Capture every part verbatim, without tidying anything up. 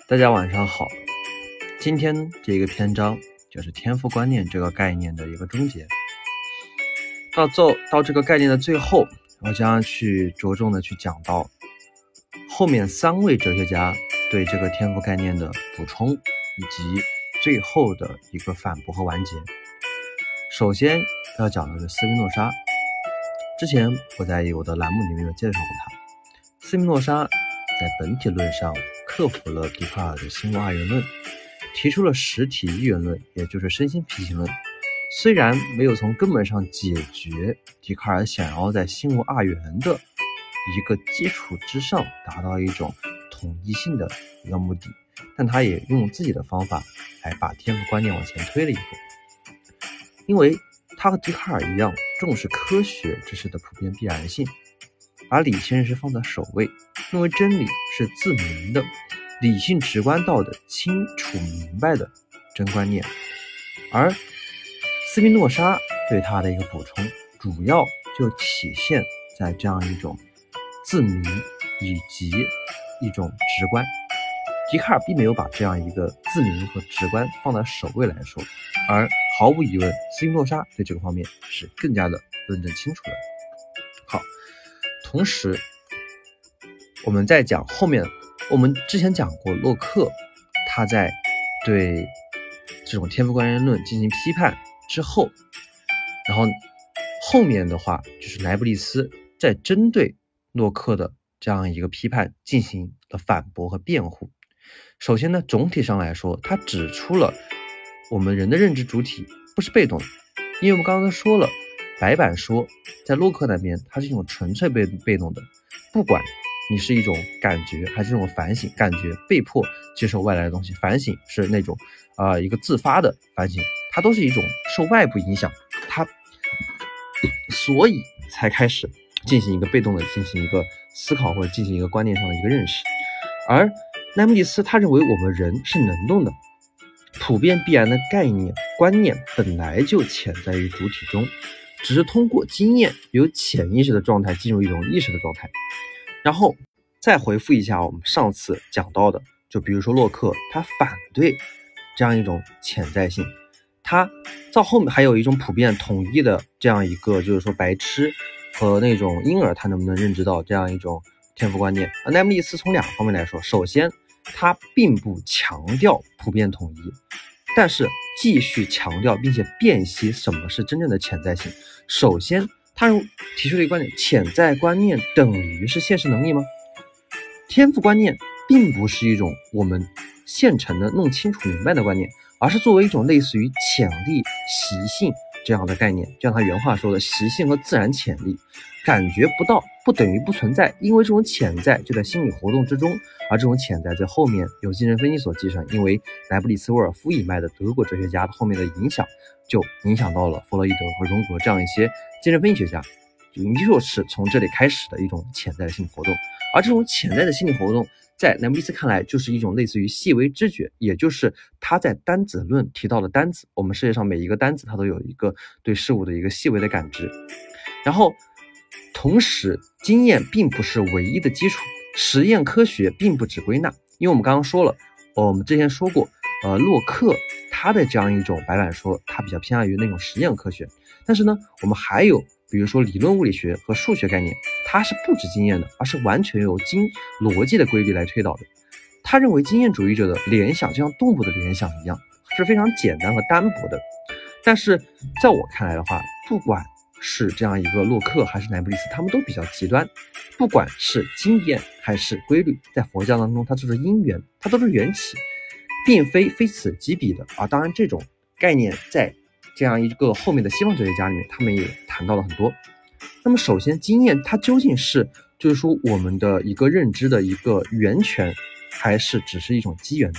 大家晚上好，今天这个篇章就是天赋观念这个概念的一个终结。到最到这个概念的最后，我将去着重的去讲到后面三位哲学家对这个天赋概念的补充，以及最后的一个反驳和完结。首先要讲的是斯宾诺莎，之前我在我的栏目里面有介绍过他。斯宾诺莎在本体论上克服了笛卡尔的心物二元论，提出了实体一元论，也就是身心平行论。虽然没有从根本上解决笛卡尔想要在心物二元的一个基础之上达到一种统一性的一个目的，但他也用自己的方法来把天赋观念往前推了一步。因为他和笛卡尔一样重视科学知识的普遍必然性，把理性认识放在首位，认为真理是自明的、理性直观到的、清楚明白的真观念。而斯宾诺莎对他的一个补充，主要就体现在这样一种自明以及一种直观。笛卡尔并没有把这样一个自明和直观放在首位来说，而毫无疑问斯宾诺莎对这个方面是更加的论证清楚的。好，同时我们在讲后面，我们之前讲过洛克他在对这种天赋观念论进行批判之后，然后后面的话就是莱布利斯在针对洛克的这样一个批判进行了反驳和辩护。首先呢，总体上来说，他指出了我们人的认知主体不是被动的，因为我们刚刚说了，白板说在洛克那边它是一种纯粹被被动的，不管你是一种感觉还是这种反省，感觉被迫接受外来的东西，反省是那种啊、呃、一个自发的反省，它都是一种受外部影响，它所以才开始进行一个被动的进行一个思考或者进行一个观念上的一个认识。而莱布利斯他认为我们人是能动的，普遍必然的概念观念本来就潜在于主体中，只是通过经验由潜意识的状态进入一种意识的状态。然后再回复一下我们上次讲到的，就比如说洛克他反对这样一种潜在性，他到后面还有一种普遍统一的这样一个，就是说白痴和那种婴儿他能不能认知到这样一种天赋观念。而莱布利斯从两个方面来说，首先他并不强调普遍统一，但是继续强调并且辨析什么是真正的潜在性。首先他提出了一个观点，潜在观念等于是现实能力吗？天赋观念并不是一种我们现成的弄清楚明白的观念，而是作为一种类似于潜力、习性这样的概念，就像他原话说的，习性和自然潜力感觉不到不等于不存在，因为这种潜在就在心理活动之中，而这种潜在在后面有精神分析所继承，因为莱布利斯、沃尔夫一脉的德国哲学家后面的影响，就影响到了弗洛伊德和荣格这样一些精神分析学家，也就是从这里开始的一种潜在的心理活动。而这种潜在的心理活动在莱布利斯看来就是一种类似于细微知觉，也就是他在单子论提到的单子，我们世界上每一个单子它都有一个对事物的一个细微的感知。然后同时经验并不是唯一的基础，实验科学并不只归纳，因为我们刚刚说了，我们之前说过呃，洛克他的这样一种白板说他比较偏向于那种实验科学，但是呢我们还有比如说理论物理学和数学概念，它是不止经验的，而是完全由经逻辑的规律来推导的。他认为经验主义者的联想就像动物的联想一样，是非常简单和单薄的。但是在我看来的话，不管是这样一个洛克还是莱布利斯，他们都比较极端。不管是经验还是规律，在佛教当中它就是因缘，它都是缘起，并非非此即彼的。而当然这种概念在这样一个后面的西方哲学家里面，他们也谈到了很多。那么首先经验它究竟是就是说我们的一个认知的一个源泉，还是只是一种机缘呢？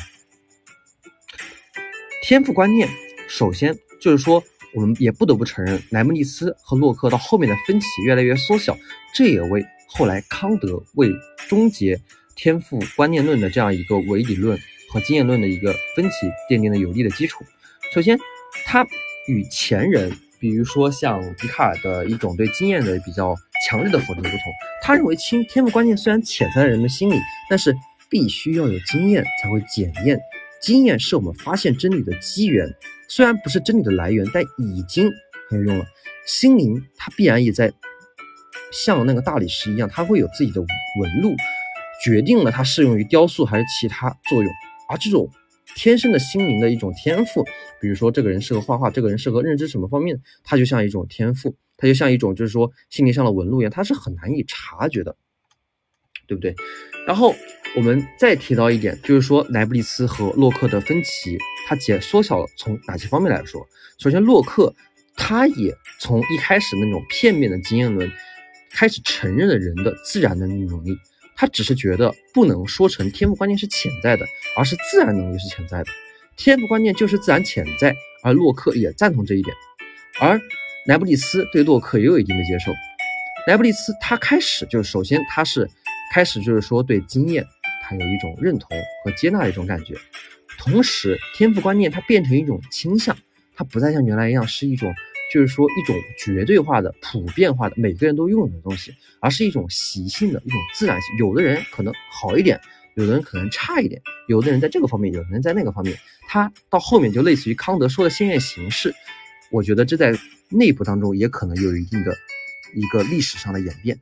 天赋观念首先就是说我们也不得不承认，莱布利斯和洛克到后面的分歧越来越缩小，这也为后来康德为终结天赋观念论的这样一个伪理论和经验论的一个分歧奠定了有力的基础。首先他与前人比如说像笛卡尔的一种对经验的比较强烈的否定不同，他认为天赋观念虽然潜在在人们心里，但是必须要有经验才会检验，经验是我们发现真理的机缘，虽然不是真理的来源，但已经很有用了。心灵它必然也在像那个大理石一样，它会有自己的纹路，决定了它适用于雕塑还是其他作用。而这种天生的心灵的一种天赋，比如说这个人适合画画，这个人适合认知什么方面，它就像一种天赋，它就像一种就是说心灵上的纹路一样，它是很难以察觉的，对不对？然后我们再提到一点，就是说莱布尼茨和洛克的分歧，它解缩小了从哪些方面来说。首先洛克他也从一开始那种片面的经验论开始承认了人的自然的能力，他只是觉得不能说成天赋观念是潜在的，而是自然能力是潜在的，天赋观念就是自然潜在，而洛克也赞同这一点。而莱布尼茨对洛克也有一定的接受，莱布尼茨他开始就是首先他是开始就是说对经验他有一种认同和接纳的一种感觉，同时天赋观念它变成一种倾向，它不再像原来一样是一种就是说一种绝对化的普遍化的每个人都拥有的东西，而是一种习性的一种自然性，有的人可能好一点，有的人可能差一点，有的人在这个方面，有的人在那个方面，它到后面就类似于康德说的先验形式，我觉得这在内部当中也可能有一定的一个历史上的演变。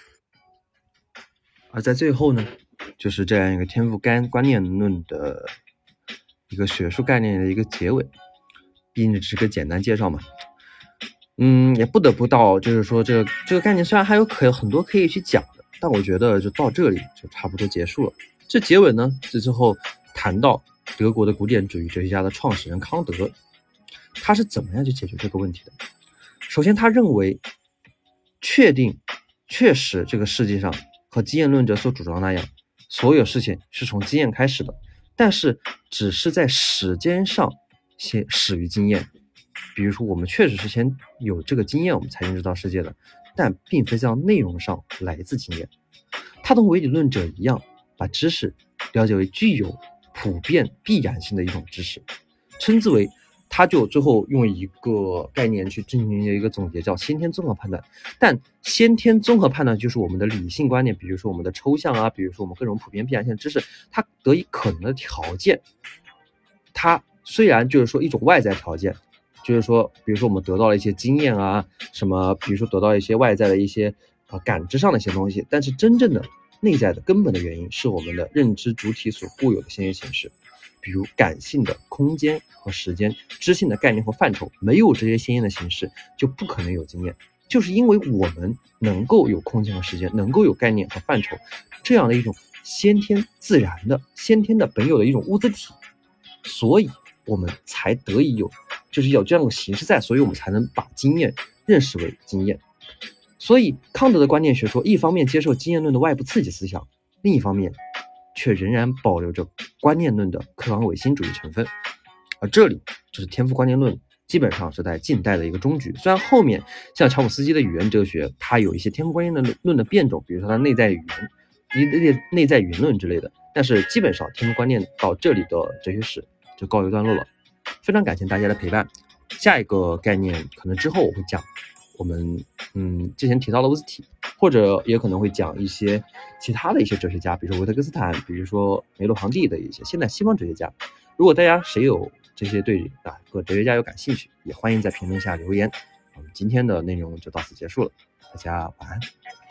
而在最后呢，就是这样一个天赋观观念论的一个学术概念的一个结尾，毕竟只是个简单介绍嘛。嗯，也不得不到，就是说这个这个概念虽然还有可有很多可以去讲的，但我觉得就到这里就差不多结束了。这结尾呢，是最后谈到德国的古典主义哲学家的创始人康德，他是怎么样去解决这个问题的。首先他认为确定确实这个世界上和经验论者所主张那样，所有事情是从经验开始的，但是只是在时间上先始于经验。比如说我们确实是先有这个经验我们才认知到世界的，但并非在内容上来自经验。他同唯理论者一样，把知识了解为具有普遍必然性的一种知识，称之为，他就最后用一个概念去进行一个总结，叫先天综合判断。但先天综合判断就是我们的理性观念，比如说我们的抽象啊，比如说我们各种普遍必然性的知识，它得以可能的条件，它虽然就是说一种外在条件，就是说比如说我们得到了一些经验啊什么，比如说得到一些外在的一些呃感知上的一些东西，但是真正的内在的根本的原因是我们的认知主体所固有的先验形式，比如感性的空间和时间，知性的概念和范畴，没有这些先验的形式就不可能有经验。就是因为我们能够有空间和时间，能够有概念和范畴，这样的一种先天自然的先天的本有的一种物质体，所以我们才得以有就是有这样的形式在，所以我们才能把经验认识为经验。所以康德的观念学说一方面接受经验论的外部刺激思想，另一方面却仍然保留着观念论的客观唯心主义成分。而这里就是天赋观念论基本上是在近代的一个终局，虽然后面像乔姆斯基的语言哲学它有一些天赋观念论的变种，比如说它内在语言内内在语言论之类的，但是基本上天赋观念到这里的哲学史就告一段落了。非常感谢大家的陪伴，下一个概念可能之后我会讲我们嗯之前提到的物质体，或者也可能会讲一些其他的一些哲学家，比如说维特根斯坦，比如说梅洛庞蒂的一些现代西方哲学家。如果大家谁有这些对哪个哲学家有感兴趣，也欢迎在评论下留言。我们今天的内容就到此结束了，大家晚安。